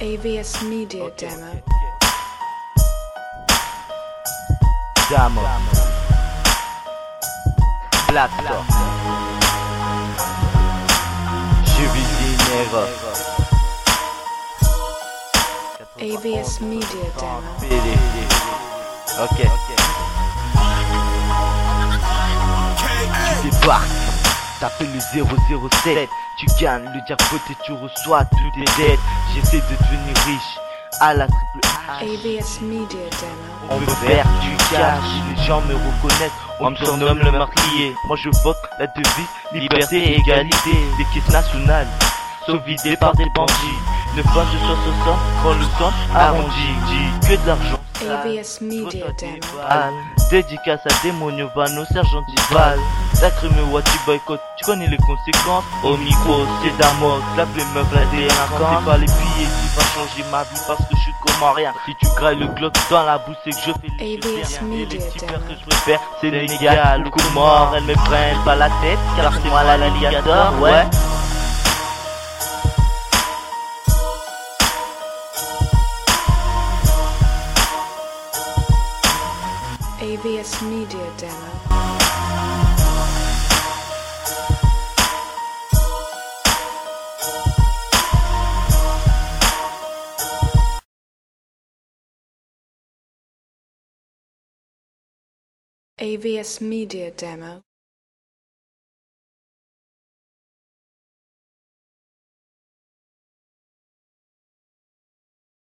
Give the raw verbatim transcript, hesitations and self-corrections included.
A V S Media Okay. Demo. Damo. Black Talk. Juvidinero. A V S Media Demo. P D. Ok. Tu débarques, t'as fait le zéro zéro sept. Tu gagnes le jackpot et tu reçois toutes tes dettes. J'essaie de devenir riche à la triple H. A V S Media Demo. On veut faire du cash, les gens me reconnaissent, on me surnomme le meurtrier. Moi je vote la devise, liberté et égalité. Les caisses nationales sont vidées par des bandits. Ne pas de soi ce sang, quand le sang arrondi. Dis que de l'argent. A V S Media Demo. Dédicace à Démonio Vano, sergent Dival. Sacré me what tu boycott, tu connais les conséquences. Au micro, c'est d'amour, clap les meufs, la délinquance. C'est pas les billets qui va changer ma vie parce que je suis comme rien. Si tu grailles le glock dans la bouche, c'est que je fais les A V S choses bien. Et les Media petits pères Demo. que je préfère, c'est les Sénégal ou Comores. Elles me prennent pas la tête, car c'est moi l'alligator, ouais. A V S Media Demo. A V S Media Demo.